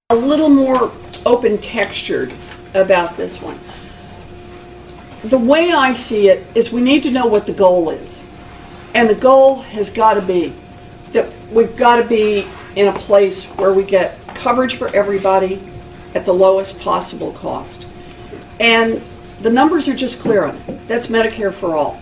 a little more open textured about this one. The way I see it is we need to know what the goal is. And the goal has got to be that we've got to be in a place where we get coverage for everybody at the lowest possible cost. And the numbers are just clear on it. That's Medicare for all.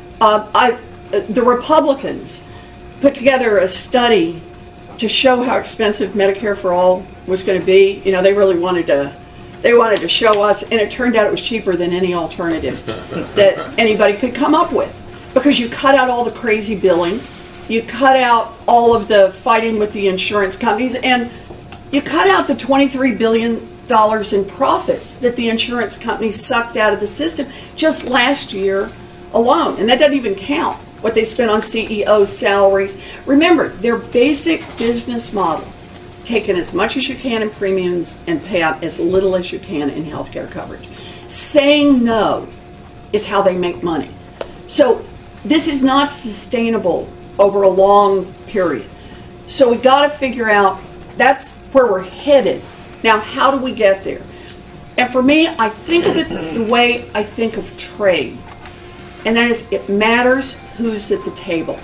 The Republicans put together a study to show how expensive Medicare for all was going to be. You know, they really wanted to show us, and it turned out it was cheaper than any alternative that anybody could come up with, because you cut out all the crazy billing, you cut out all of the fighting with the insurance companies, and you cut out the $23 billion in profits that the insurance companies sucked out of the system just last year alone. And that doesn't even count what they spent on CEO salaries. Remember, their basic business model: take in as much as you can in premiums and pay out as little as you can in health care coverage. Saying no is how they make money. So this is not sustainable over a long period. So we got to figure out, that's where we're headed. Now, how do we get there? And for me, I think of it the way I think of trade. And that is, it matters who's at the table.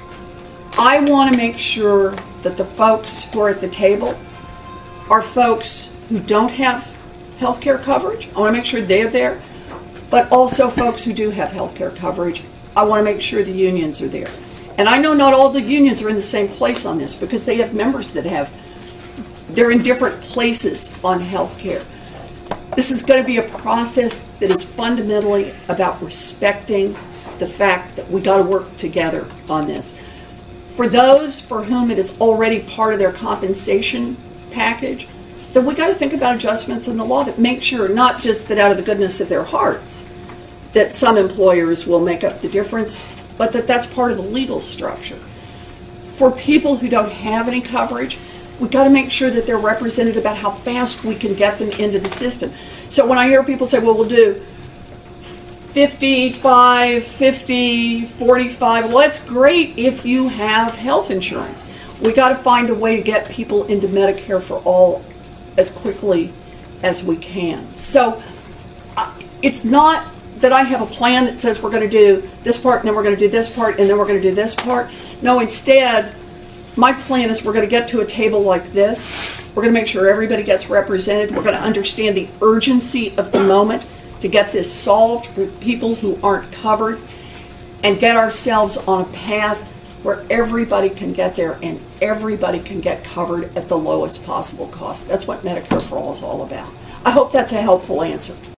I want to make sure that the folks who are at the table are folks who don't have health care coverage. I want to make sure they're there. But also folks who do have health care coverage, I want to make sure the unions are there. And I know not all the unions are in the same place on this, because they have members that they're in different places on health care. This is going to be a process that is fundamentally about respecting the fact that we got to work together on this. For those for whom it is already part of their compensation package, then we got to think about adjustments in the law that make sure, not just that out of the goodness of their hearts, that some employers will make up the difference, but that that's part of the legal structure. For people who don't have any coverage, we got to make sure that they're represented about how fast we can get them into the system. So when I hear people say, well, we'll do 55, 50, 45, well, that's great if you have health insurance. We got to find a way to get people into Medicare for all as quickly as we can. So it's not that I have a plan that says we're going to do this part, and then we're going to do this part, and then we're going to do this part. No, instead, my plan is we're going to get to a table like this. We're going to make sure everybody gets represented. We're going to understand the urgency of the moment to get this solved for people who aren't covered, and get ourselves on a path where everybody can get there and everybody can get covered at the lowest possible cost. That's what Medicare for All is all about. I hope that's a helpful answer.